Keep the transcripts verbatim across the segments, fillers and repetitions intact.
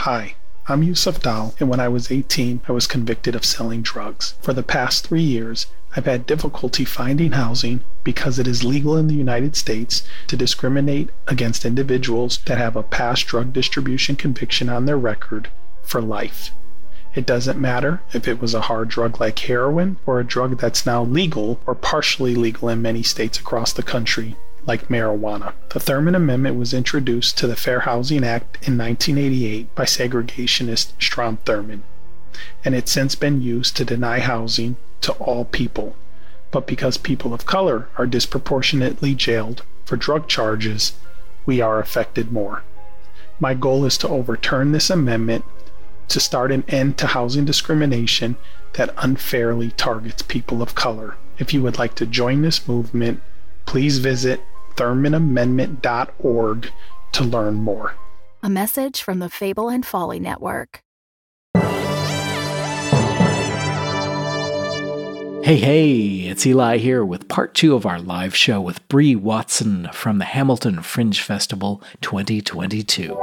Hi, I'm Yusuf Dal, and when I was eighteen, I was convicted of selling drugs. For the past three years, I've had difficulty finding housing because it is legal in the United States to discriminate against individuals that have a past drug distribution conviction on their record for life. It doesn't matter if it was a hard drug like heroin or a drug that's now legal or partially legal in many states across the country, like marijuana. The Thurman Amendment was introduced to the Fair Housing Act in nineteen eighty-eight by segregationist Strom Thurmond, and it's since been used to deny housing to all people. But because people of color are disproportionately jailed for drug charges, we are affected more. My goal is to overturn this amendment to start an end to housing discrimination that unfairly targets people of color. If you would like to join this movement, please visit thurman amendment dot org to learn more. A message from the Fable and Folly Network. Hey, hey, it's Eli here with part two of our live show with Bree Watson from the Hamilton Fringe Festival twenty twenty-two.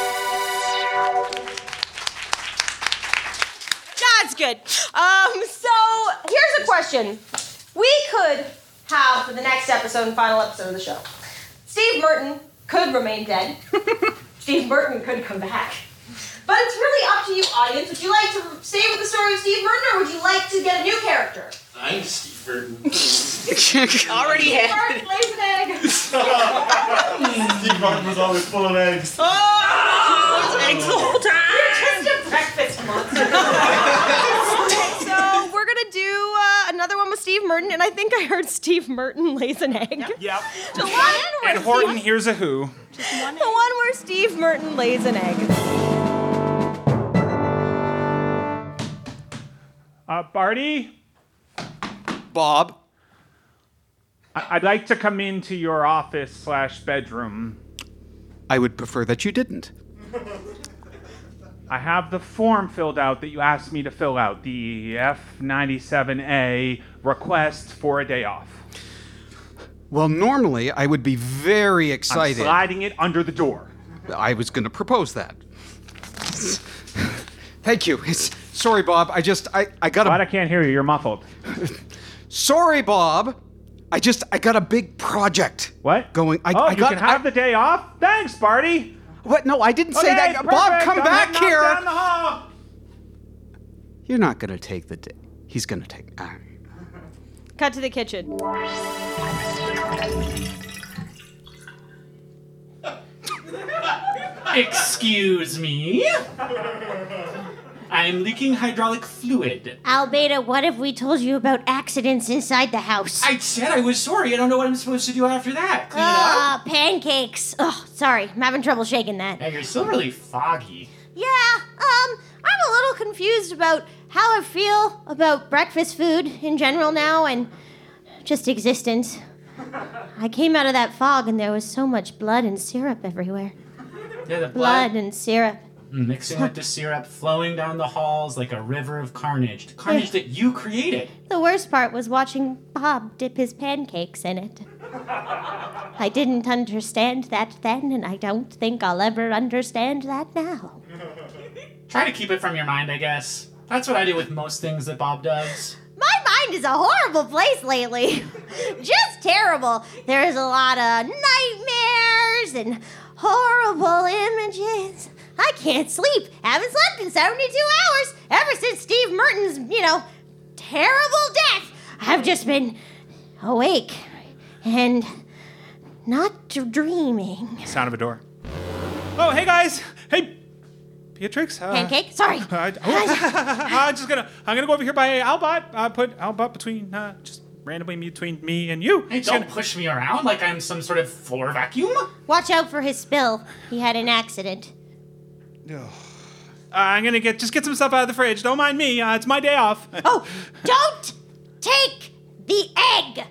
That's good. Um, so here's a question. We could have, for the next episode and final episode of the show, Steve Merton could remain dead. Steve Merton could come back. But it's really up to you, audience. Would you like to stay with the story of Steve Merton, or would you like to get a new character? I'm Steve Merton. Already Steve Merton lays an egg. Steve Martin was always full of eggs. Oh, oh eggs the whole time. You're just a breakfast monster. Okay, so we're gonna do uh, another one with Steve Merton, and I think I heard Steve Merton lays an egg. Yep. The one where And Horton, Steve, here's a who. the one where Steve Merton lays an egg. Uh, Barty, Bob. I- I'd like to come into your office slash bedroom. I would prefer that you didn't. I have the form filled out that you asked me to fill out, the F ninety-seven A request for a day off. Well, normally I would be very excited. I'm sliding it under the door. I was going to propose that. Thank you. It's, sorry, Bob. I just, I, I got Glad a... I can't hear you. You're muffled. Sorry, Bob. I just, I got a big project. What? Going. I, oh, I you got, can have I, the day off? Thanks, Barty. What? No, I didn't say Okay, that. perfect. Bob, come I'm back heading here. off down the hall. You're not going to take the day. He's going to take... Uh, Cut to the kitchen. Excuse me? I'm leaking hydraulic fluid. Albeda, what if we told you about accidents inside the house? I said I was sorry. I don't know what I'm supposed to do after that. Clean it up? Ah, pancakes. Oh, sorry. I'm having trouble shaking that. Yeah, you're still really foggy. Yeah, um, I'm a little confused about how I feel about breakfast food in general now and just existence. I came out of that fog and there was so much blood and syrup everywhere. Yeah, the Blood blood and syrup. mixing with the syrup, flowing down the halls like a river of carnage. The carnage that you created. The worst part was watching Bob dip his pancakes in it. I didn't understand that then, and I don't think I'll ever understand that now. Try to keep it from your mind, I guess. That's what I do with most things that Bob does. My mind is a horrible place lately. Just terrible. There's a lot of nightmares and horrible images. I can't sleep. Haven't slept in seventy-two hours ever since Steve Merton's, you know, terrible death. I've just been awake and not dreaming. Sound of a door. Oh, hey guys. Hey, Beatrix. Uh, Pancake? Sorry. Uh, oh, I'm just gonna. I'm gonna go over here by Albot. Uh, put Albot between, uh, just randomly between me and you. Hey, Just don't gonna- push me around like I'm some sort of floor vacuum. Watch out for his spill. He had an accident. Uh, I'm gonna get just get some stuff out of the fridge. Don't mind me. Uh, it's my day off. Oh, don't take the egg.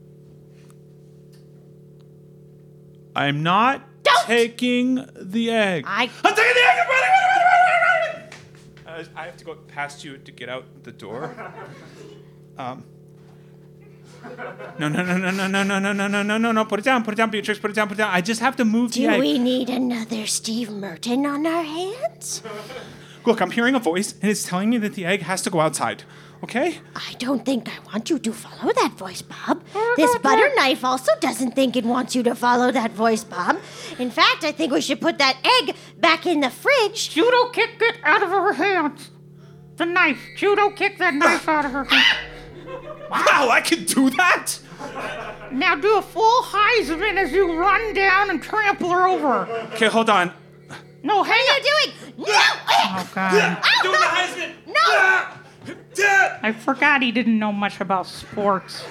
I'm not Don't! taking the egg. I. I'm taking the egg. I'm running, running, running, running, running. Uh, I have to go past you to get out the door. Um. No, no, no, no, no, no, no, no, no, no, no, no, no. Put it down, put it down, Beatrix, put it down, put it down. I just have to move the Do egg. we need another Steve Merton on our hands? Look, I'm hearing a voice, and it's telling me that the egg has to go outside. Okay? I don't think I want you to follow that voice, Bob. This butter knife also doesn't think it wants you to follow that voice, Bob. In fact, I think we should put that egg back in the fridge. Judo kick it out of her hands. The knife. Judo kick that knife out of her hands. Wow, I can do that? Now do a full Heisman as you run down and trample her over. Okay, hold on. No, hang What are on. you doing? No! Oh, God. Oh, Do no. the Heisman! No! Dad! I forgot he didn't know much about sports.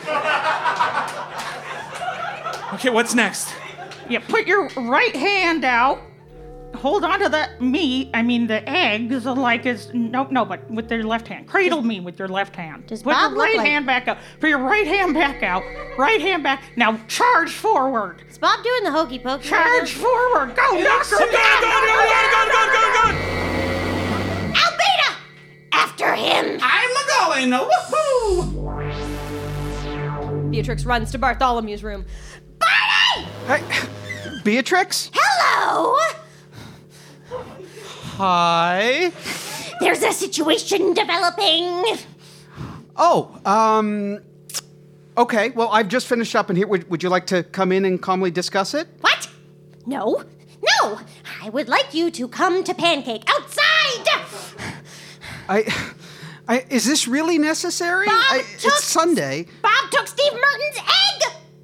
Okay, what's next? Yeah, put your right hand out. Hold on to the meat, I mean the eggs, like it's, no, no, but with your left hand. Cradle me with your left hand. Does Put Bob your look right like- hand back out. Put your right hand back out. Right hand back. Now charge forward. Is Bob doing the hokey pokey? Charge forward. Go, knock her Go, go, down. go, go, go, go, go, go, go! Albedo! After him! I'm a-going! Woohoo! Beatrix runs to Bartholomew's room. Barney! Hey, Beatrix? Hello! Hi. There's a situation developing. Oh, um, okay. Well, I've just finished up in here. Would, would you like to come in and calmly discuss it? What? No, no. I would like you to come to Pancake outside. I, I is this really necessary? Bob I, took- it's Sunday. Bob took Steve Merton's egg.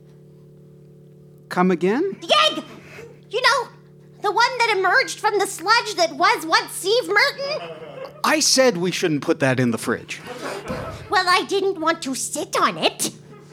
Come again? The egg. You know, the one that emerged from the sludge that was once Steve Merton. I said we shouldn't put that in the fridge. Well, I didn't want to sit on it.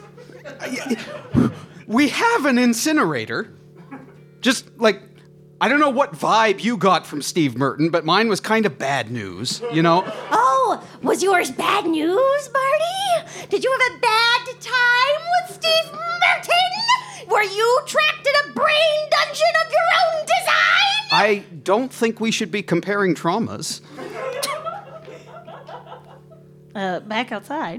We have an incinerator. Just like, I don't know what vibe you got from Steve Merton, but mine was kind of bad news, you know? Oh, was yours bad news, Marty? Did you have a bad time with Steve Merton? Were you trapped in a brain dungeon of your own design? I don't think we should be comparing traumas. Uh, back outside.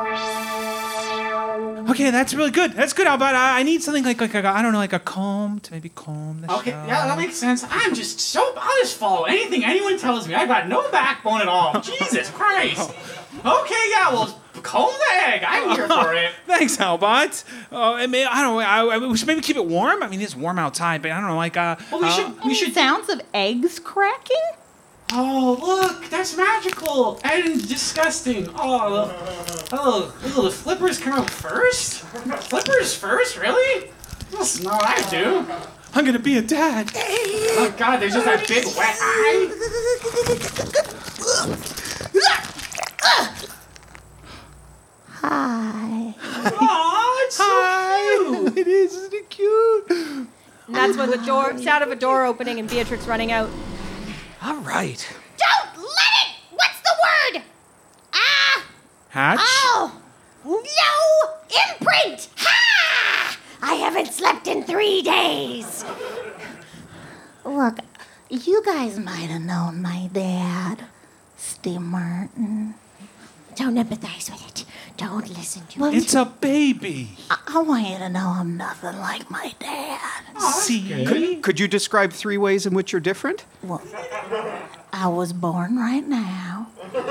Okay, that's really good. That's good, Albert. I, I need something like, like a, I don't know, like a comb to maybe comb the Okay, show. yeah, that makes sense. I'm just so, I'll just follow anything anyone tells me. I got no backbone at all. Jesus Christ. Okay, yeah, well, comb the egg. I'm here for it. Thanks, Albert. Uh, I mean, I don't know. I, I, we should maybe keep it warm. I mean, it's warm outside, but I don't know, like, uh... Well, we uh, should, we should... Sounds of eggs cracking? Oh, look, that's magical and disgusting. Oh, oh, oh, the flippers come out first? Flippers first, really? That's not what I do. I'm gonna be a dad. Oh, God, there's just that big wet eye. Hi. Oh, it's so cute. It is, isn't it cute? And that's when the door, sound of a door opening and Beatrix running out. All right. Don't let it! What's the word? Ah! Hatch? Oh! No imprint! Ha! I haven't slept in three days. Look, you guys might have known my dad, Steve Martin. Don't empathize with it. Don't listen to it. It's a baby. I, I want you to know I'm nothing like my dad. See? Could, could you describe three ways in which you're different? Well, I was born right now.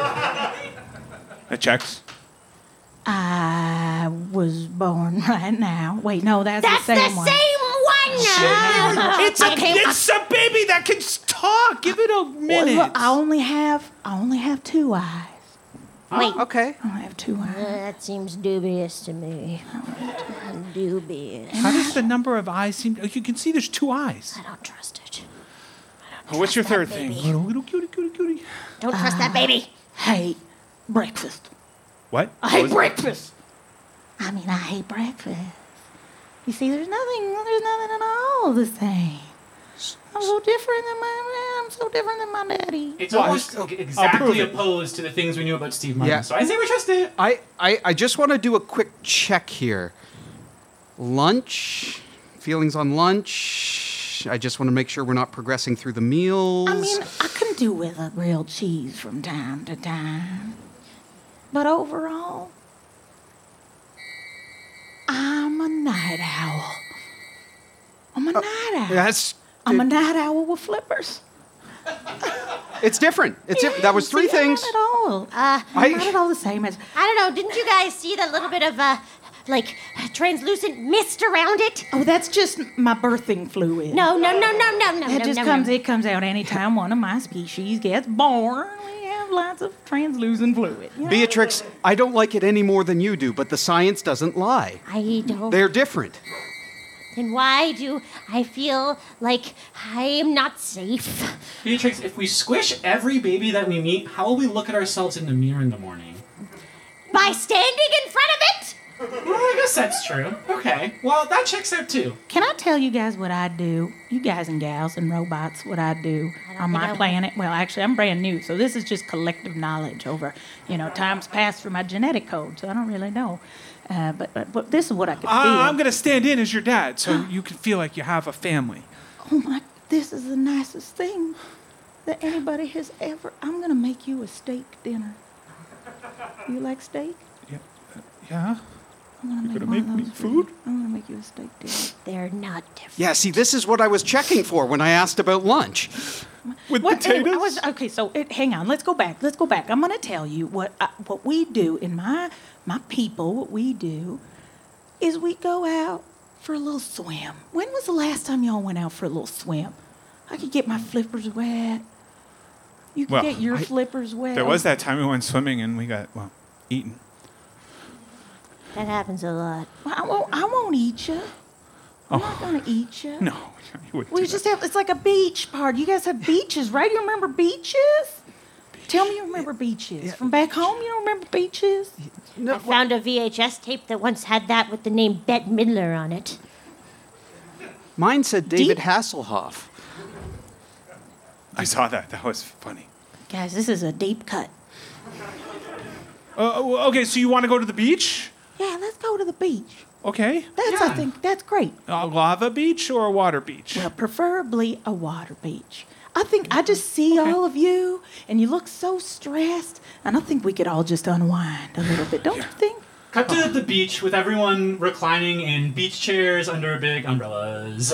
That checks. I was born right now. Wait, no, that's, That's the the same same one. one. It's a, I came- it's a baby that can talk. Give it a Well, minute. look, I only have, I only have two eyes. Wait. Okay. I only have two eyes. That seems dubious to me. Dubious. How does the number of eyes seem? Oh, you can see there's two eyes. I don't trust it. Oh, what's your trust third that thing? baby. Little, little cutie, cutie, cutie. Don't trust that baby. Hate breakfast. What? I hate What was- breakfast. I mean, I hate breakfast. You see, there's nothing, there's nothing at all the same. I'm so different than my, I'm so different than my daddy. It's Well, almost I'll prove exactly it. opposed to the things we knew about Steve Martin. Yeah. So I say we trust it. I, I, I just want to do a quick check here. Lunch? Feelings on lunch? I just want to make sure we're not progressing through the meals. I mean, I can do with a grilled cheese from time to time. But overall, I'm a night owl. I'm a night owl. That's. I'm a night owl with flippers. It's different. It's different. That was three See, things. Not at all. Uh, I- not at all the same as. I don't know. Didn't you guys see that little bit of, uh, like, translucent mist around it? Oh, that's just my birthing fluid. No, no, no, no, no, no, That no, just no, comes. no. It comes out anytime one of my species gets born. We have lots of translucent fluid. you know? Beatrix, I don't like it any more than you do, but the science doesn't lie. I don't. They're different. Then why do I feel like I am not safe? Beatrix, if we squish every baby that we meet, how will we look at ourselves in the mirror in the morning? By standing in front of it? Well, I guess that's true. Okay. Well, that checks out too. Can I tell you guys what I do? You guys and gals and robots, what I do on think my I planet? Well, actually, I'm brand new, so this is just collective knowledge over, you know, times passed through my genetic code, so I don't really know. Uh, but, but but this is what I could Uh, feel. I'm going to stand in as your dad so you can feel like you have a family. Oh my, this is the nicest thing that anybody has ever. I'm going to make you a steak dinner. You like steak? Yeah? I'm gonna You're make gonna one of make me those for you. food? I'm gonna make you a steak dinner. They're not different. Yeah, see, this is what I was checking for when I asked about lunch. With What, potatoes? anyway, I was, okay, so it, hang on. Let's go back. Let's go back. I'm gonna tell you what I, what we do in my my people. What we do is we go out for a little swim. When was the last time y'all went out for a little swim? I could get my flippers wet. You could Well, get your I- flippers wet. There was that time we went swimming and we got, well, eaten. That happens a lot. Well, I won't. I won't eat you. I'm not gonna eat you. No, you wouldn't We do just that. have, it's like a beach party. You guys have beaches, right? You remember beaches? Tell me you remember beaches. From back home, you don't remember beaches? I found a V H S tape that once had that with the name Bette Midler on it. Mine said David Deep- Hasselhoff. I saw that. That was funny. Guys, this is a deep cut. Uh, well, okay, so you want to go to the beach? Yeah, let's go to the beach. Okay. That's, I think, that's great. A lava beach or a water beach? Well, preferably a water beach. I think I just see all of you, and you look so stressed, and I think we could all just unwind a little bit, don't you think? Cut to the beach with everyone reclining in beach chairs under big umbrellas.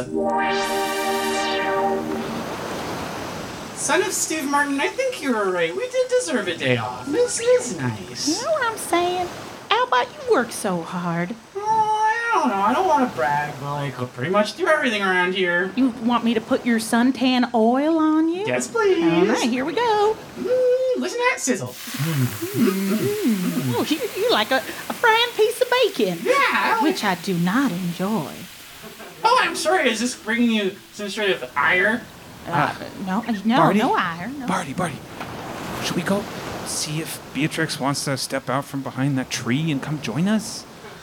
Son of Steve Martin, I think you were right. We did deserve a day off. This is nice. You know what I'm saying? Albert, you work so hard. Oh, I don't know. I don't want to brag, but like, I pretty much do everything around here. You want me to put your suntan oil on you? Yes, please. All right, here we go. Mm, listen to that sizzle. Oh, you, you like a, a frying piece of bacon. Yeah. Which I do not enjoy. Oh, I'm sorry. Is this bringing you some sort of ire? Uh, no, no, Barty? no iron. No. Barty, Barty, should we go see if Beatrix wants to step out from behind that tree and come join us?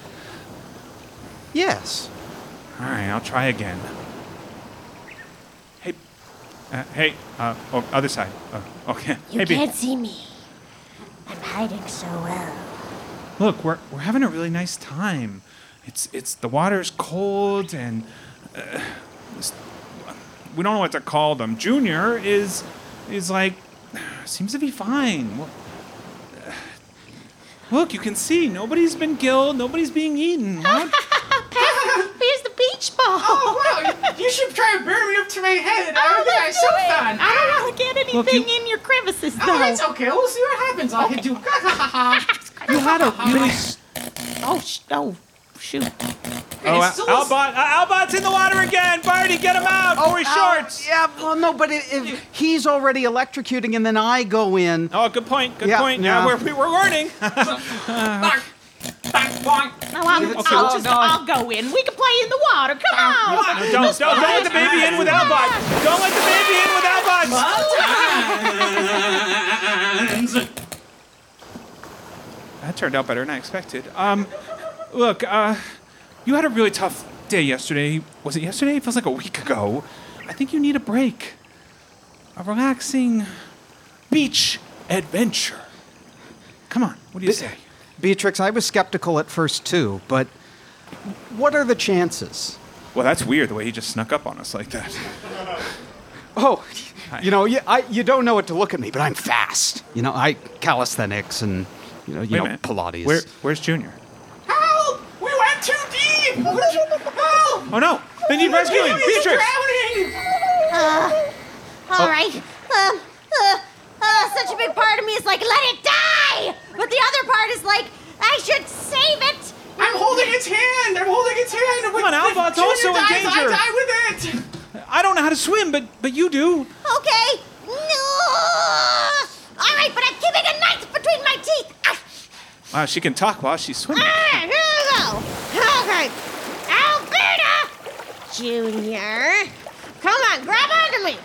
Yes. All right, I'll try again. Hey, uh, hey, uh, oh, other side. Uh, okay. You hey, Be- can't see me. I'm hiding so well. Look, we're we're having a really nice time. It's it's the water's cold and uh, this- we don't know what to call them. Junior is is like seems to be fine. Well, uh, Look, you can see nobody's been killed. Nobody's being eaten. What? Here's the beach ball. Oh, wow. You should try and burn me up to my head. Oh, yeah, it's so fun. I don't want to get anything Look, you- in your crevices, though. Oh, it's okay. We'll see what happens. I'll hit you. You had a really Oh, sh- oh, shoot. Oh, It's still Al- Albot, uh, Albot's in the water again. Barty, get him out. Oh, his shorts. Yeah, well, no, but if, if he's already electrocuting and then I go in. Oh, good point. Good Yeah, point. Yeah, yeah. we're, we- we're learning. Bonk. Bonk, bonk. No, I'll, Okay, I'll, well, just, no. I'll go in. We can play in the water. Come on. No, don't, don't, don't let the baby in with Albot. Don't let the baby in with Albot. That turned out better than I expected. Um, look, uh, you had a really tough day yesterday. Was it yesterday? It feels like a week ago. I think you need a break. A relaxing beach adventure. Come on, what do you Be- say? Beatrix, I was skeptical at first too, but what are the chances? Well, that's weird the way he just snuck up on us like that. Oh, you know, you, I, you don't know what to look at me, but I'm fast. You know, I calisthenics and you know, you Wait a know, minute. Pilates. Where, where's Junior? Help! We went too deep! asleep! Help! Oh no! They need rescuing! He's Beatrix! drowning! Uh, all right. Um, uh, uh, such a big part of me is like, let it die! But the other part is like, I should save it! I'm holding its hand! I'm holding its hand! Come on, Albot's also in dies, danger. I die with it! I don't know how to swim, but but you do. Okay. No! All right, but I'm keeping a knife between my teeth. Ah. Wow, she can talk while she's swimming. Ah, here we go. Okay. Alberta Junior. Come on, grab onto me.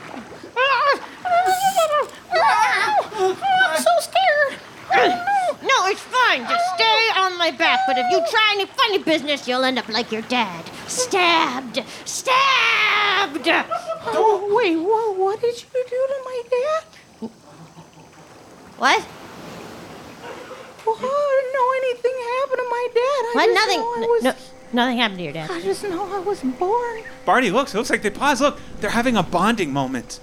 I'm so scared. No, it's fine. Just stay on my back. But if you try any funny business, you'll end up like your dad. Stabbed. Stabbed. Oh, wait, what, what did you do to my dad? What? Well, I didn't know anything happened to my dad. I What? just Nothing. know I n- was, no, nothing happened to your dad. I just know I was born. Barney, look, it looks like they paused. Look, they're having a bonding moment.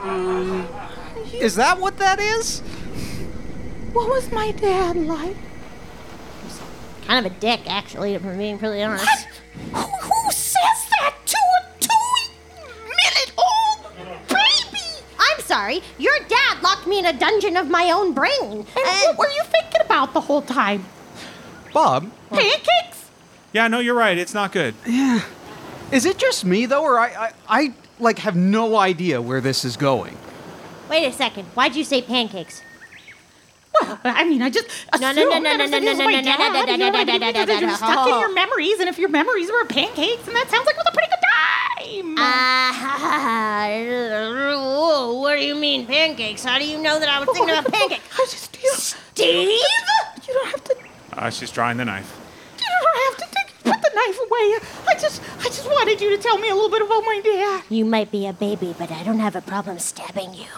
Is that what that is? What was my dad like? Kind of a dick, actually, if I'm being really honest. Who, who says that to a two-minute-old baby? I'm sorry. Your dad locked me in a dungeon of my own brain. And what were you thinking about the whole time? Bob? Pancakes? Yeah, no, you're right. It's not good. Yeah. Is it just me, though, or I, I, I like, have no idea where this is going? Wait a second. Why'd you say pancakes? Well, I mean, I just No, assumed no, no, no, that no, it was no, like, it was no, my no, no, dad, no, you no, know, no, I no, mean, no, because no, you're no, stuck in no. your memories, and if your memories were pancakes, then that sounds like it was a pretty good time. Uh, what do you mean pancakes? How do you know that I was thinking about pancakes? I just, you, Steve? you don't have to, Uh, she's drawing the knife. you don't have to take, put the knife away. I just, I just wanted you to tell me a little bit about my dad. You might be a baby, but I don't have a problem stabbing you.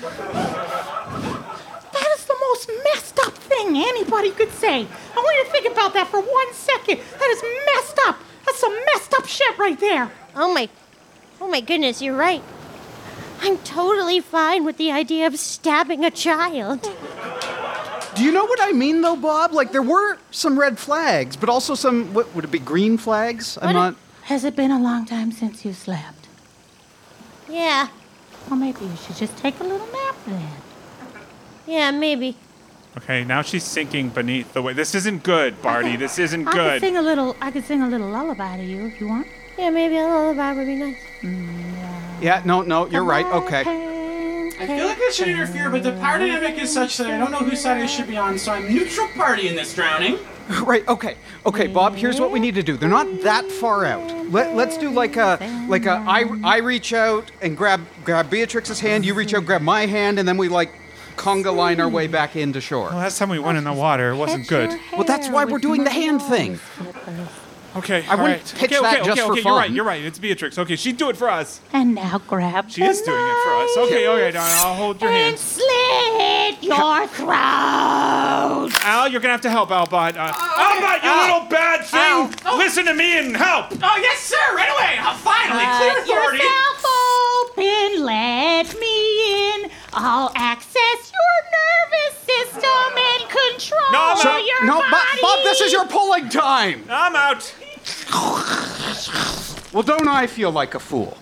That is the most messed up thing anybody could say. I want you to think about that for one second. That is messed up. That's some messed up shit right there. Oh my, oh my goodness, you're right. I'm totally fine with the idea of stabbing a child. Do you know what I mean, though, Bob? Like, there were some red flags, but also some, what, would it be green flags? I'm What a- not... Has it been a long time since you slept? Yeah, Well, maybe you should just take a little nap then. yeah, maybe. Okay, now she's sinking beneath the way. This isn't good, Barty. This isn't I could good. sing a little. I could sing a little lullaby to you if you want. Yeah, maybe a lullaby would be nice. Yeah, no, no, you're right, okay. I feel like I should interfere, but the power dynamic is such that I don't know whose side I should be on, so I'm neutral party in this drowning. Right, okay. Okay, Bob, here's what we need to do. They're not that far out. Let, let's do like a, like a, I, I reach out and grab, grab Beatrix's hand, you reach out, grab my hand, and then we like conga line our way back into shore. Well, last time we went in the water, it wasn't good. Well, that's why we're doing the hand thing. Okay, I all wouldn't right. pitch okay, that okay, just okay, for okay, You're right, fun. you're right. It's Beatrix. Okay, she'd do it for us. And now grab. She the is doing it for us. Okay, okay, Donna, I'll hold your And hand. slit your throat. Al, you're gonna have to help Albot. Uh, Albot, you little bad thing! Oh. Listen to me and help! Oh, yes, sir, right away! Uh, finally, clear Cut authority! yourself open, let me in. I'll access your nervous system and control No, I'm So, out. your no, body. Bob, Bob, this is your pulling time. I'm out. Well, don't I feel like a fool?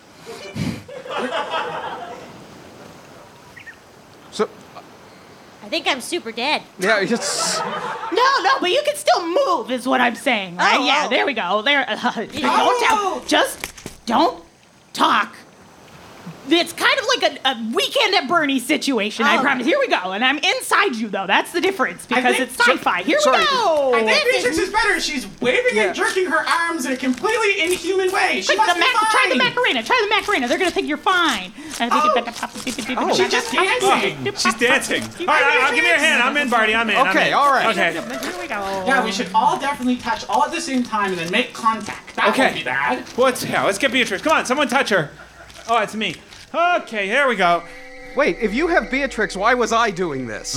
So, I think I'm super dead. yeah, it's... No, no, but you can still move, is what I'm saying. Right? Oh, yeah, oh. there we go. There. Uh, Oh. Don't tell. Just don't talk. It's kind of like a, a Weekend at Bernie's situation, I Oh. promise. Here we go. And I'm inside you, though. That's the difference, because think- it's sci-fi. Here sorry. we go. I think Beatrix is better. She's waving Yeah. and jerking her arms in a completely inhuman way. She Quick, must the be mac- fine. try the Macarena. Try the Macarena. They're going to think you're fine. Oh. She's just dancing. She's dancing. All right, all right, give me your hand. I'm in, Barty. I'm in. I'm Okay, in. all right. Okay. Here we go. Yeah, we should all definitely touch all at the same time and then make contact. That Okay. won't be bad. Let's, yeah, let's get Beatrix. Come on, someone touch her. Oh, it's me. Okay, here we go. Wait, if you have Beatrix, why was I doing this?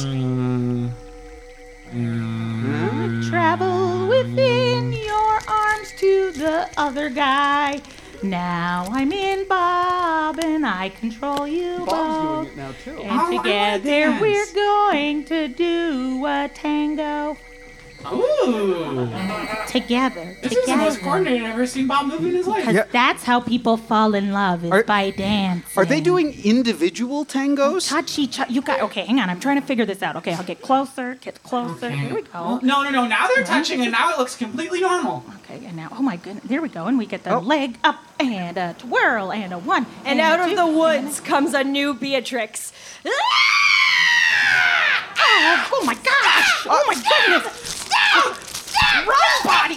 Travel within your arms to the other guy. Now I'm in Bob and I control you both. it now, too. And Oh, I wanna together dance. we're going to do a tango. Ooh. Together. This together. is the most coordinated I've ever seen Bob move in his life. Because Yeah. that's how people fall in love, is Are- by dancing. Are they doing individual tangos? Touch each other. You got, okay, hang on. I'm trying to figure this out. Okay, I'll get closer, get closer. Here we go. No, no, no. Now they're touching, and now it looks completely normal. Okay, and now, oh my goodness, there we go. And we get the Oh. leg up and a twirl and a one. And a out of two, the and woods comes a new Beatrix. a- Oh, oh my gosh! Oh my goodness! Stop! Stop! Run, body!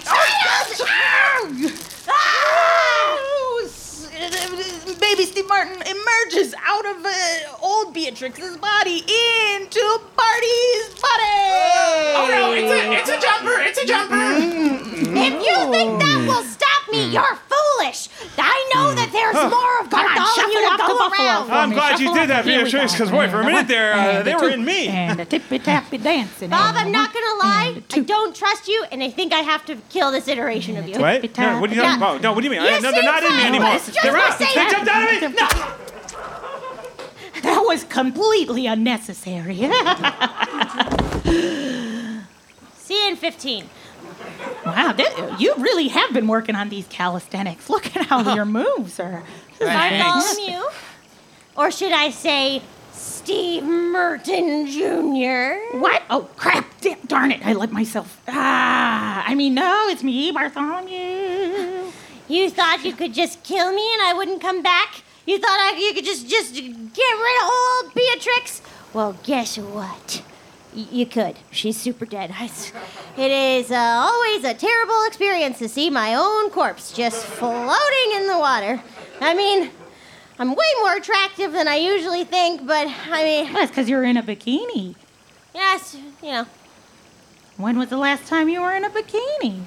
Ah! Baby Steve Martin emerges out of uh, old Beatrix's body into Barty's body! Oh no, it's a, it's a jumper, it's a jumper. If you think that will stop me, you're foolish. I know that there's more of Come on, Bartholomew shuffle to up the go buffalo around. for I'm me. glad you Shuffle did up. that, Here we Beatrix, go. 'cause boy, for a And minute one, there, uh, and they a were two, in me. And a tippy tappy dancing. Bob, and I'm a not gonna lie. and a I two. don't trust you, and I think I have to kill this iteration of you. What? No, what do you Yeah. talking about? No, what do you mean? You I, no, they're seem not in me fine. anymore. It's just They're for out. They saying- jumped out of me. No. That was completely unnecessary. See you in fifteen. Wow, that, you really have been working on these calisthenics. Look at how your moves are. Bartholomew. Or should I say Steve Merton Junior? What? Oh, crap. Da- darn it. I let myself. Ah, I mean, no, it's me, Bartholomew. You thought you could just kill me and I wouldn't come back? You thought I, you could just just get rid of old Beatrix? Well, guess what? Y- you could. She's super dead. I s- It is uh, always a terrible experience to see my own corpse just floating in the water. I mean, I'm way more attractive than I usually think, but I mean, That's because you're in a bikini. yes, you know. When was the last time you were in a bikini?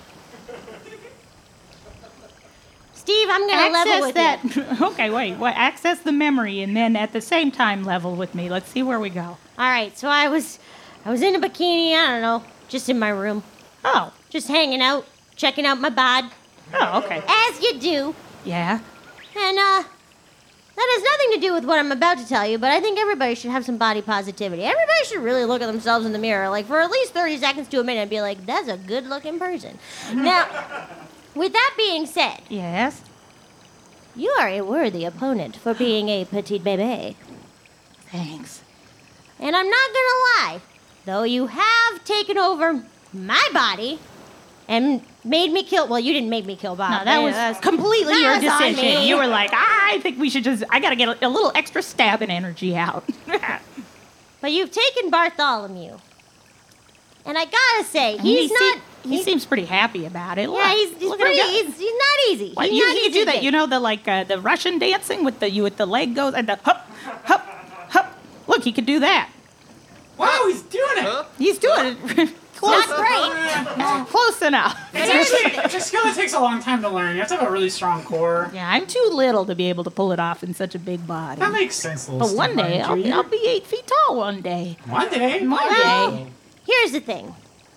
Steve, I'm gonna level Access with that. you. Okay, wait. What? Access the memory, and then at the same time level with me. Let's see where we go. All right, so I was, I was in a bikini. I don't know, just in my room, Oh. just hanging out, checking out my bod, Oh, okay. as you do. Yeah. And uh, that has nothing to do with what I'm about to tell you, but I think everybody should have some body positivity. Everybody should really look at themselves in the mirror, like for at least thirty seconds to a minute, and be like, "That's a good-looking person." Now, with that being said, Yes. you are a worthy opponent for being a petite bébé. Thanks. And I'm not gonna lie, though you have taken over my body and made me kill. Well, you didn't make me kill Bob. No, that Yeah, was that's- completely that your was on decision. me. You were like, I think we should just. I gotta get a, a little extra stabbing energy out. But you've taken Bartholomew, and I gotta say, And he's he not. seem- he seems pretty happy about it. Yeah, Look, he's, he's look at him pretty. go. He's, he's not easy. What, he's you not you easy do to that? get. You know the like uh, the Russian dancing with the you with the leg goes and the hup hup hup. Look, he could do that. Wow, he's doing it. He's doing it. Close, Not great. close enough. It's actually it's a skill that takes a long time to learn. You have to have a really strong core. Yeah, I'm too little to be able to pull it off in such a big body. That makes sense, little But one Steve day Martin I'll, Junior I'll be eight feet tall. One day. One day. One Well, day. here's the thing.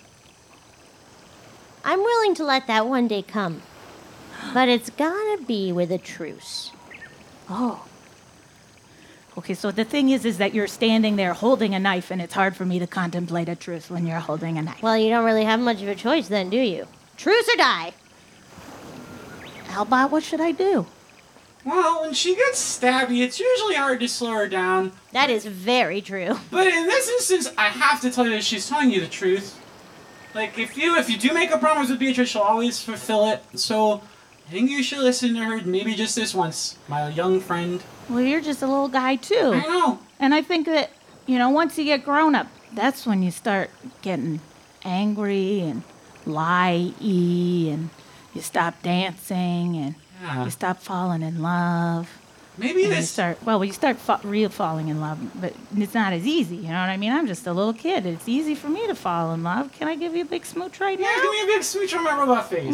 I'm willing to let that one day come, but it's gotta be with a truce. Oh. Okay, so the thing is, is that you're standing there holding a knife, and it's hard for me to contemplate a truce when you're holding a knife. Well, you don't really have much of a choice then, do you? Truce or die. Albot, what should I do? Well, when she gets stabby, it's usually hard to slow her down. That is very true. But in this instance, I have to tell you that she's telling you the truth. Like, if you if you do make a promise with Beatrice, she'll always fulfill it. So, I think you should listen to her maybe just this once, my young friend. Well, you're just a little guy, too. I know. And I think that, you know, once you get grown up, that's when you start getting angry and lie-y, and you stop dancing, and Yeah. you stop falling in love. Maybe And you this. start, well, you start fa- real falling in love, but it's not as easy, you know what I mean? I'm just a little kid. It's easy for me to fall in love. Can I give you a big smooch right Yeah, now? give me a big smooch on my robot face.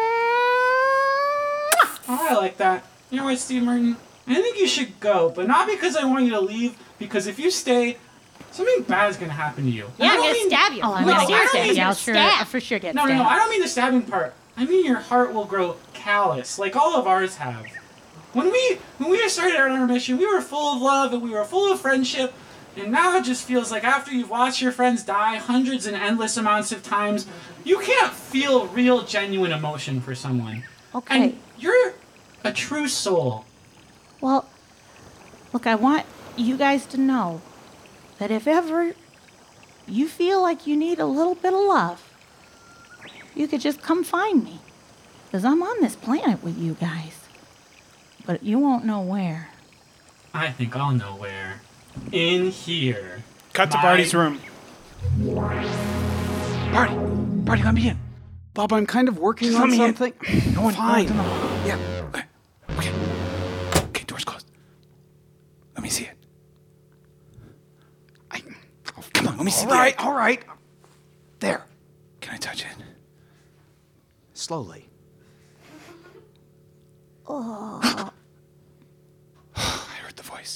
Oh, I like that. You know what, Steve Martin? I think you should go, but not because I want you to leave, because if you stay, something bad is going to happen to you. And Yeah, I I'm don't gonna mean- stab you. Oh, I'm No, gonna I get don't stabbed. mean Yeah, I'll you're sure, stabbed. I'll for sure get No, no, stabbed. no, I don't mean the stabbing part. I mean your heart will grow callous, like all of ours have. When we when we started out on our mission, we were full of love and we were full of friendship, And now it just feels like after you've watched your friends die hundreds and endless amounts of times, you can't feel real, genuine emotion for someone. Okay. And you're a true soul. Well, look, I want you guys to know that if ever you feel like you need a little bit of love, you could just come find me. Because I'm on this planet with you guys. But you won't know where. I think I'll know where. In here. Cut to My- Barty's room. Barty, Barty, let me in. Bob, I'm kind of working Just let on me in. something. No one, Fine. No one, no one. Yeah. Okay. Okay. Okay, door's closed. Let me see it. I, Come on, let me see all it. right, all right. There. Can I touch it? Slowly. I heard the voice.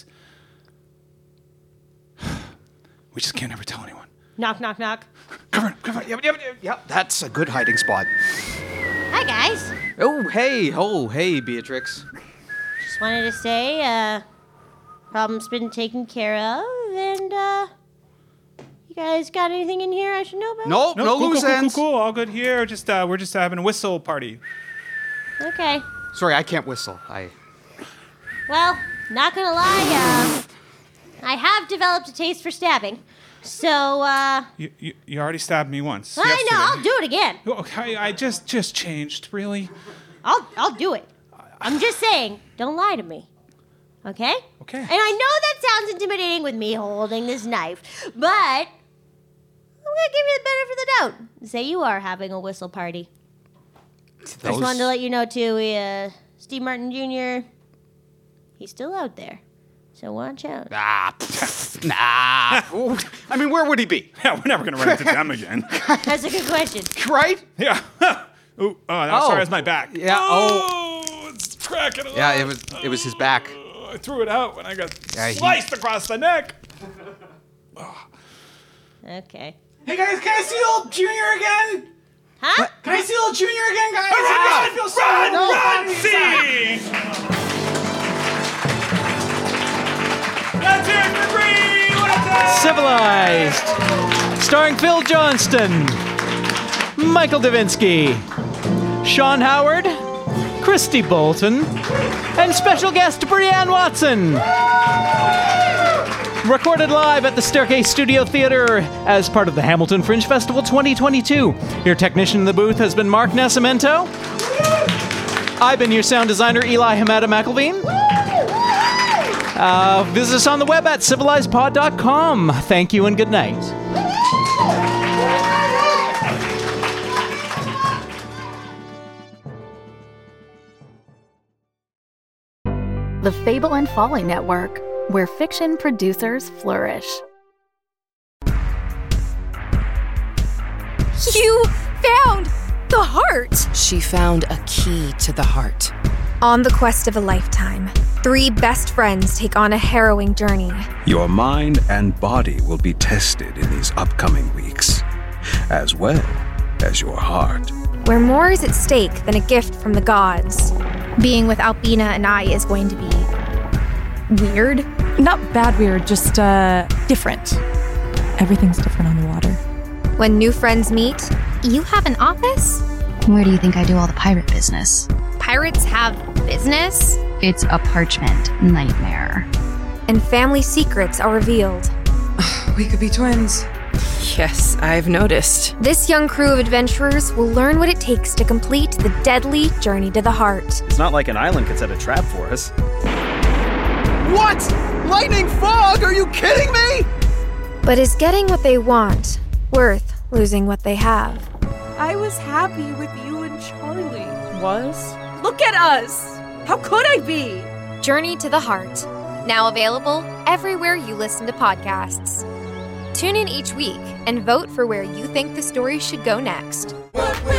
We just can't ever tell anyone. Knock, knock, knock. Cover it, cover it. Yep, yep, yep, yep. That's a good hiding spot. Hi, guys. Oh, hey. Oh, hey, Beatrix. Just wanted to say, uh, problem's been taken care of, and, uh, you guys got anything in here I should know about? No, no, cool, loose cool, cool, ends. cool, cool. All good here. Just uh, we're just having a whistle party. Okay. Sorry, I can't whistle. I. Well, not gonna lie, uh, I have developed a taste for stabbing. So, uh, You, you, you already stabbed me once. I know, yesterday. I'll do it again. Okay, I just just changed. Really? I'll, I'll do it. I'm just saying, don't lie to me. Okay? Okay. And I know that sounds intimidating with me holding this knife, but I'm gonna give you the benefit of the doubt. Say you are having a whistle party. Just wanted to let you know, too, we, uh, Steve Martin Junior, he's still out there. So watch out. Ah, pff, nah. Ooh, I mean, where would he be? Yeah, we're never gonna run into them again. That's a good question. Right? Yeah. Ooh, oh, that, Oh. sorry, that's my back. Yeah, oh. it's cracking. a Yeah, lot. it was it was his back. Oh, I threw it out when I got Yeah, he- sliced across the neck. Okay. Hey guys, can I see old Junior again? Huh? Can I see old Junior again, guys? Run, I feel so run, no, run, see! Let's hear it for Bree! What up, there? Civilized, starring Phil Johnston, Michael Davinsky, Sean Howard, Christy Bolton, and special guest Brianne Watson. Recorded live at the Staircase Studio Theater as part of the Hamilton Fringe Festival twenty twenty-two. Your technician in the booth has been Mark Nascimento. I've been your sound designer, Eli Hamada McElveen. Uh, visit us on the web at civilized pod dot com. Thank you and good night. The Fable and Folly Network, where fiction producers flourish. You found the heart! She found a key to the heart. On the quest of a lifetime, three best friends take on a harrowing journey. Your mind and body will be tested in these upcoming weeks, as well as your heart. Where more is at stake than a gift from the gods. Being with Albina and I is going to be weird. Not bad weird, just, uh, different. Everything's different on the water. When new friends meet, you have an office? Where do you think I do all the pirate business? Pirates have business? It's a parchment nightmare. And family secrets are revealed. We could be twins. Yes, I've noticed. This young crew of adventurers will learn what it takes to complete the deadly journey to the heart. It's not like an island could set a trap for us. What? Lightning fog? Are you kidding me? But is getting what they want worth losing what they have? I was happy with you and Charlie. Was? Look at us! How could I be? Journey to the Heart. Now available everywhere you listen to podcasts. Tune in each week and vote for where you think the story should go next. What will